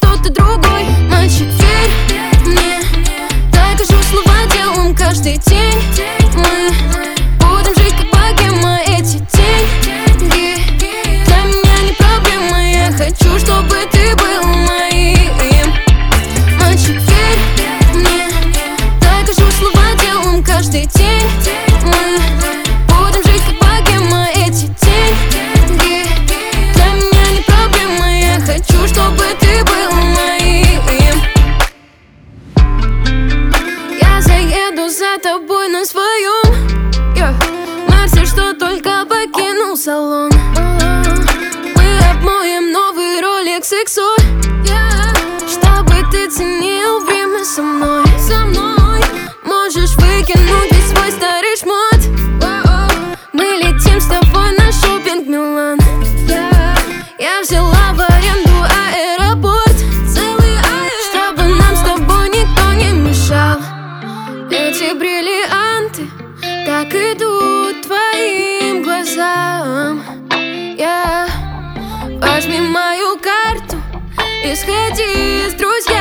кто-то другой. Мальчик, верь мне, докажу слова делом каждый день. Мы будем жить как богема. Эти деньги для меня не проблема. Я хочу, чтобы ты был моим. Мальчик, верь мне, докажу слова делом каждый день. Мы будем жить как богема. Эти деньги для меня не проблема. Я хочу, чтобы ты был моим. Я заеду за тобой на своем Мерсе, что только покинул салон. Мы обмоем новый Rolex XO, чтобы ты ценил время со мной. Можешь выкинуть весь свой старый шмот. Мы летим с тобой на шопинг Милан. Я взяла в аренду аэропорт, чтобы нам с тобой никто не мешал. Эти бриллианты так идут твоим глазам. Возьми мою карту и сходи с друзьями.